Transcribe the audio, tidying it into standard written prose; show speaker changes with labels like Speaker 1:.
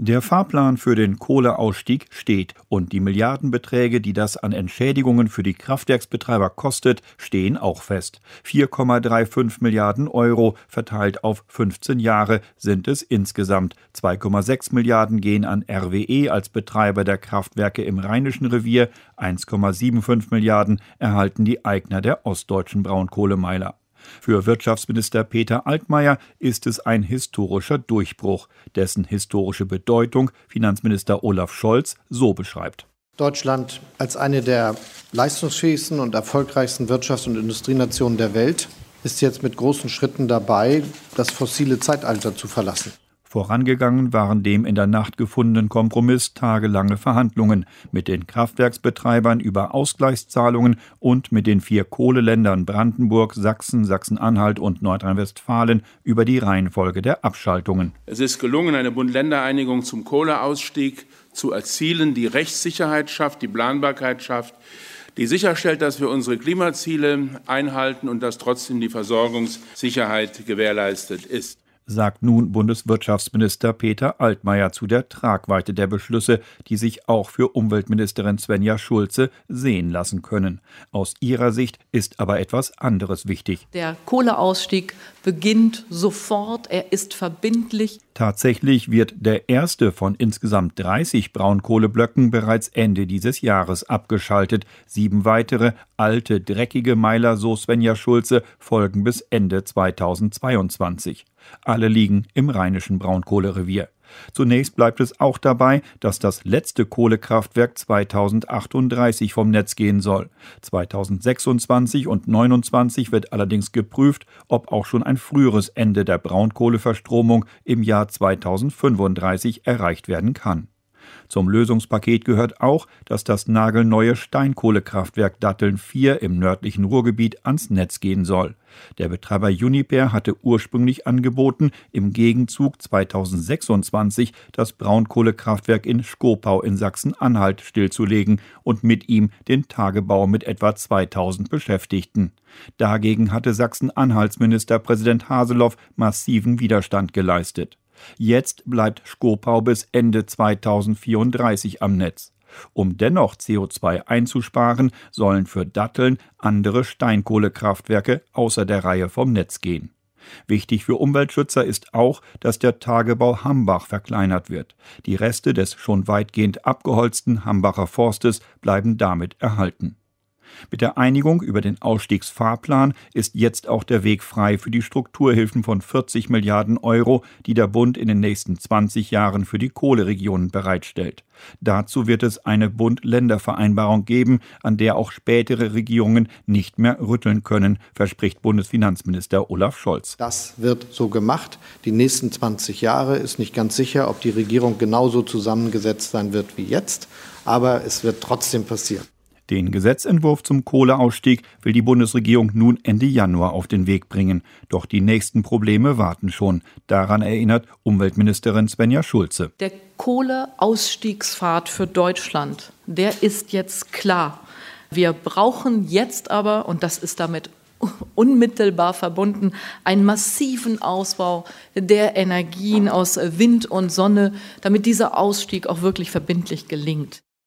Speaker 1: Der Fahrplan für den Kohleausstieg steht und die Milliardenbeträge, die das an Entschädigungen für die Kraftwerksbetreiber kostet, stehen auch fest. 4,35 Milliarden Euro verteilt auf 15 Jahre sind es insgesamt. 2,6 Milliarden gehen an RWE als Betreiber der Kraftwerke im Rheinischen Revier, 1,75 Milliarden erhalten die Eigner der ostdeutschen Braunkohlemeiler. Für Wirtschaftsminister Peter Altmaier ist es ein historischer Durchbruch, dessen historische Bedeutung Finanzminister Olaf Scholz so beschreibt.
Speaker 2: Deutschland als eine der leistungsfähigsten und erfolgreichsten Wirtschafts- und Industrienationen der Welt ist jetzt mit großen Schritten dabei, das fossile Zeitalter zu verlassen.
Speaker 1: Vorangegangen waren dem in der Nacht gefundenen Kompromiss tagelange Verhandlungen mit den Kraftwerksbetreibern über Ausgleichszahlungen und mit den 4 Kohleländern Brandenburg, Sachsen, Sachsen-Anhalt und Nordrhein-Westfalen über die Reihenfolge der Abschaltungen.
Speaker 3: Es ist gelungen, eine Bund-Länder-Einigung zum Kohleausstieg zu erzielen, die Rechtssicherheit schafft, die Planbarkeit schafft, die sicherstellt, dass wir unsere Klimaziele einhalten und dass trotzdem die Versorgungssicherheit gewährleistet ist,
Speaker 1: sagt nun Bundeswirtschaftsminister Peter Altmaier zu der Tragweite der Beschlüsse, die sich auch für Umweltministerin Svenja Schulze sehen lassen können. Aus ihrer Sicht ist aber etwas anderes wichtig.
Speaker 4: Der Kohleausstieg beginnt sofort, er ist verbindlich.
Speaker 1: Tatsächlich wird der erste von insgesamt 30 Braunkohleblöcken bereits Ende dieses Jahres abgeschaltet. 7 weitere, alte, dreckige Meiler, so Svenja Schulze, folgen bis Ende 2022. Alle liegen im Rheinischen Braunkohlerevier. Zunächst bleibt es auch dabei, dass das letzte Kohlekraftwerk 2038 vom Netz gehen soll. 2026 und 2029 wird allerdings geprüft, ob auch schon ein früheres Ende der Braunkohleverstromung im Jahr 2035 erreicht werden kann. Zum Lösungspaket gehört auch, dass das nagelneue Steinkohlekraftwerk Datteln 4 im nördlichen Ruhrgebiet ans Netz gehen soll. Der Betreiber Uniper hatte ursprünglich angeboten, im Gegenzug 2026 das Braunkohlekraftwerk in Schkopau in Sachsen-Anhalt stillzulegen und mit ihm den Tagebau mit etwa 2000 Beschäftigten. Dagegen hatte Sachsen-Anhalts Ministerpräsident Haseloff massiven Widerstand geleistet. Jetzt bleibt Schkopau bis Ende 2034 am Netz. Um dennoch CO2 einzusparen, sollen für Datteln andere Steinkohlekraftwerke außer der Reihe vom Netz gehen. Wichtig für Umweltschützer ist auch, dass der Tagebau Hambach verkleinert wird. Die Reste des schon weitgehend abgeholzten Hambacher Forstes bleiben damit erhalten. Mit der Einigung über den Ausstiegsfahrplan ist jetzt auch der Weg frei für die Strukturhilfen von 40 Milliarden Euro, die der Bund in den nächsten 20 Jahren für die Kohleregionen bereitstellt. Dazu wird es eine Bund-Länder-Vereinbarung geben, an der auch spätere Regierungen nicht mehr rütteln können, verspricht Bundesfinanzminister Olaf Scholz.
Speaker 2: Das wird so gemacht. Die nächsten 20 Jahre ist nicht ganz sicher, ob die Regierung genauso zusammengesetzt sein wird wie jetzt, aber es wird trotzdem passieren.
Speaker 1: Den Gesetzentwurf zum Kohleausstieg will die Bundesregierung nun Ende Januar auf den Weg bringen. Doch die nächsten Probleme warten schon. Daran erinnert Umweltministerin Svenja Schulze.
Speaker 4: Der Kohleausstiegspfad für Deutschland, der ist jetzt klar. Wir brauchen jetzt aber, und das ist damit unmittelbar verbunden, einen massiven Ausbau der Energien aus Wind und Sonne, damit dieser Ausstieg auch wirklich verbindlich gelingt.